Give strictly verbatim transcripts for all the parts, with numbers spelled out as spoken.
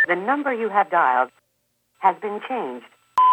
The number you have dialed has been changed.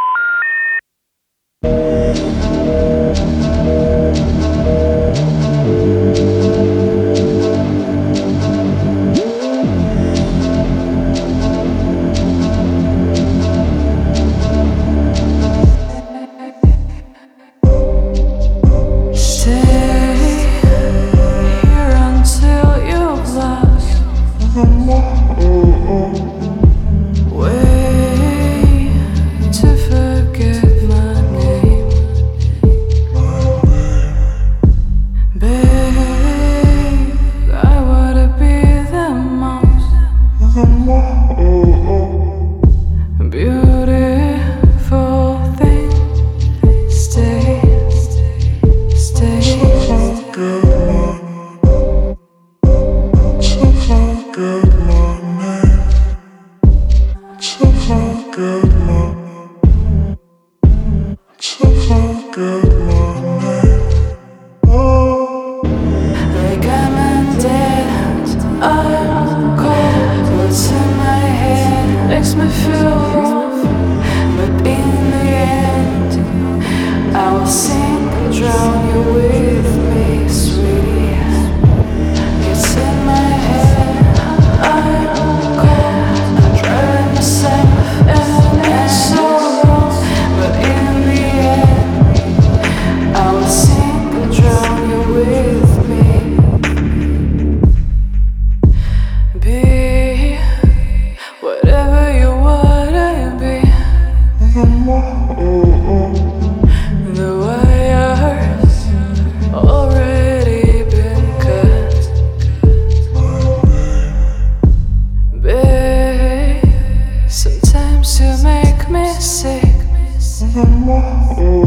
Makes me feel wrong, but in the end I will sink and drown you with me, sweetie. It's in my head, I'm cold, I'm driving myself and it's so wrong, but in the end I will sink and drown you with me. Be whatever you wanna be. The wire's already been cut. Babe, sometimes you make me sick.